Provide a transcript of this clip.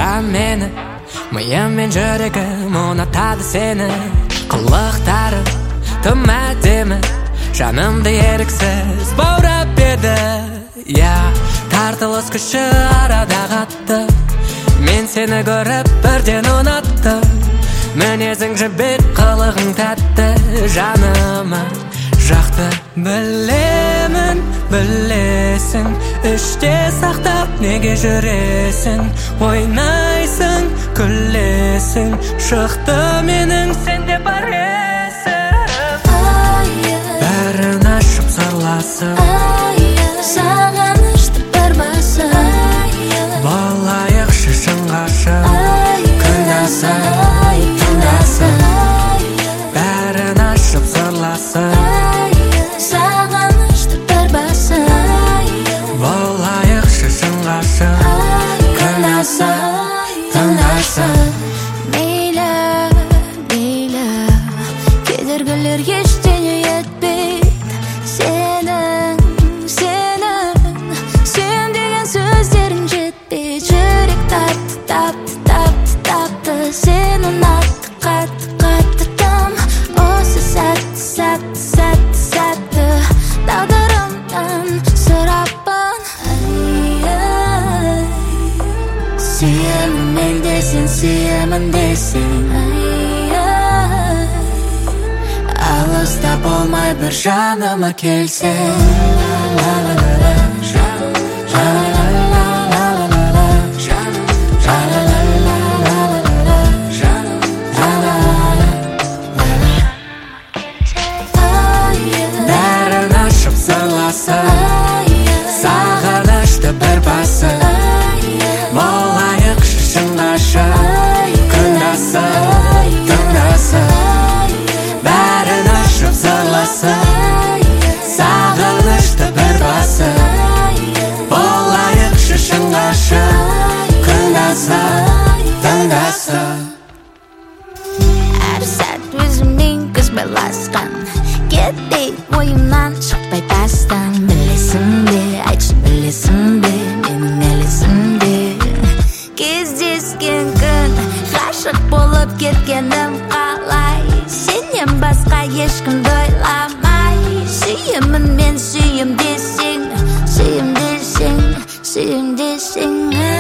Шақырған мені, миым мен жүрегім ұнатады сені. Қылықтары тым әдемі, жанымды еріксіз баурап еді. Тартылыс күші арада қатты, мен сені көріп бірден ұнаттым. Мінезің жібек, қылығың тәтті, жаныма жақты. Білемін, білесің, іште сақтап неге жүресің? Ойнайсың, күлесің, шықты менің сенде бар есім. Бәрін ашып сырласып, сағынышты бір басып, болайық шешін қашып, күндасып, түндасып. Бәрін ашып сырласып, сағынышты бір басып, болайық шешін қашып, күндасып, түндасып. мейлі, мейлі, кедергілер ештеңе етпейді. Сен деген сөздерің жетпейді. Жүрек тапты, сен ұнатты, қатты тым. Осы сәтті тағдырымнан сұраппын. Сүйемін мен десең, сүйемін десең, алыста болмай бір жаныма келсең. Бәрін ашып сырласып, сағынышты бір басып, болайық шешін қашып, күндасып, түндасып. Бәрін ашып сырласып, сағынышты бір басып, болайық шешін қашып, күндасып, түндасып. Әр сәт өзімнен көз байласқан, кетпей ойымнан шықпай тастан. Білесің бе, айтшы білесің бе, менің әлі есімде кездескен күн, ғашық болып кеткенім қалай. Сенен басқа ешкімді ойламай. Сүйемін мен, сүйем десең, сүйем десең, сүйем десең.